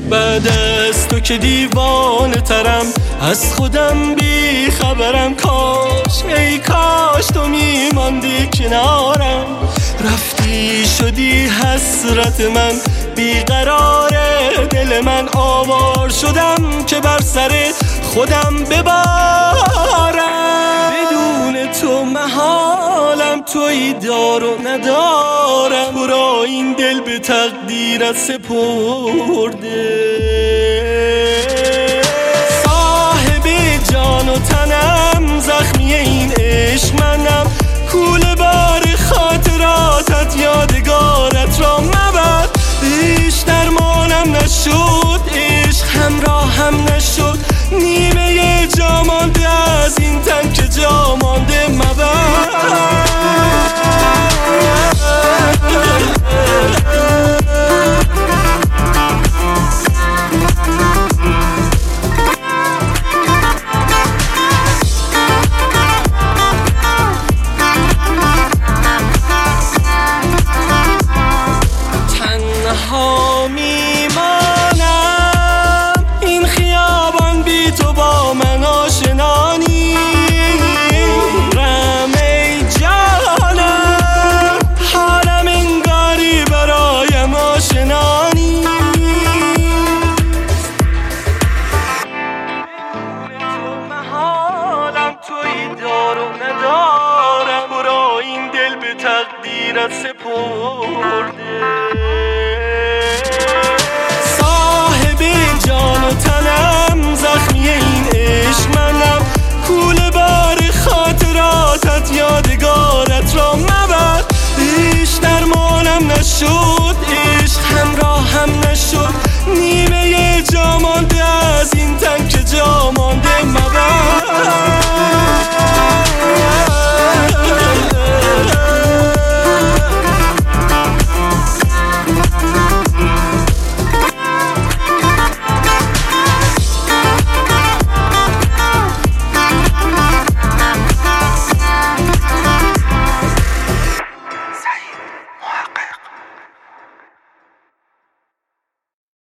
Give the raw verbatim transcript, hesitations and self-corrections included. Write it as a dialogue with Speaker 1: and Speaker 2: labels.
Speaker 1: بعد از تو که دیوانه ترم، از خودم بی خبرم. کاش ای کاش تو میماندی کنارم، رفتی شدی حسرت من، بیقرار دل من. آوار شدم که بر سر خودم ببارم، بدون تو محالم، تویی دار و ندارم. تو را این دل به تقدیرت سپرده، صاحب جان و تنم، زخمی این عشق منم. کوله بار خاطراتت، یادگارت را مبر. عشق درمانم نشد، عشق همراهم نشد، نیمه جا مانده از این تن که جا مانده مبر. تنها میمانم این خیابان، بی تو با من آشنا نیست. رم ای جانم، حالم انگاری برایم آشنا نیست. بدون تو محالم، تویی دار و ندارم. تو را این دل به تقدیرت سپرده، صاحب جان و تنم، زخمی این عشق منم. کوله بار خاطراتت، یادگارت را مبر. عشق درمانم نشد، عشق همراهم نشد،